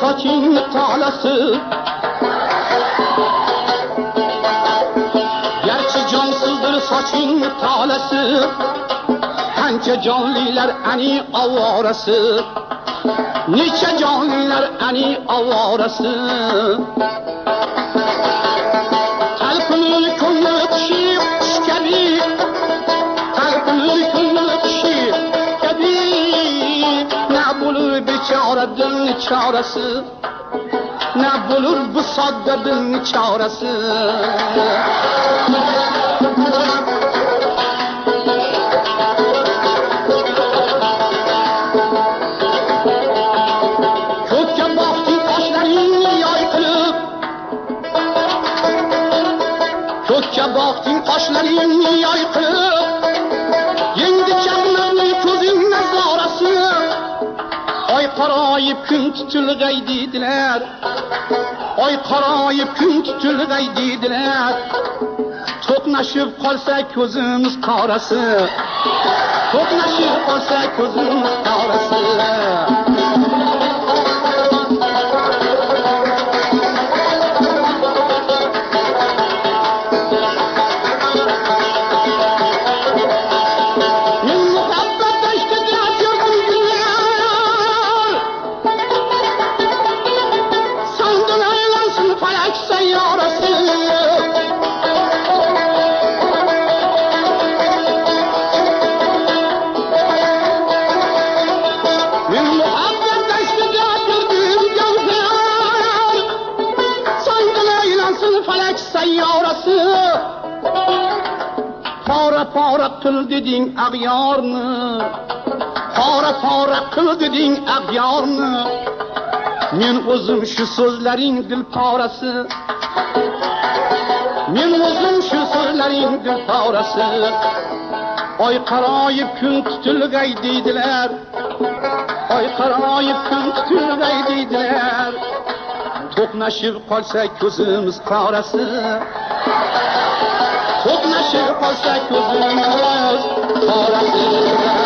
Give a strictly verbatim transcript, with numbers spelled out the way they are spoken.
soching tolasi, garchi jonsizdir soching tolasi, qancha jonlilar ani ovorasi, necha jonlilar ani ovorasi. Talpinur ko'ngil kishi qush kabi, talpinur ko'ngil kishi kabi, na bo'lur bechora dilni chorasi, na bo'lur bu sodda dilni chorasi. Ko'kka boqding qoshlaringni yoyqib, yendi kamlarning ko'zing nazorasi. Oy qarayib kun tutilg'ay deydilar, oy qarayib kun tutilg'ay deydilar. To'qnashib qolsa ko'zimiz qorasi, to'qnashib qolsa ko'zimiz qorasi. Pora pora qil deding ag'yorni, pora pora qil deding ag'yorni. Men o'zim shu so'zlaring dil porasi, men o'zim shu so'zlaring dil porasi. Oy qarayib kun tutilg'ay deydilar, oy qarayib kun tutilg'ay deydilar. To'qnashib qolsa ko'zimiz qorasi, to'qnashib qolsa ko'zimiz qorasi.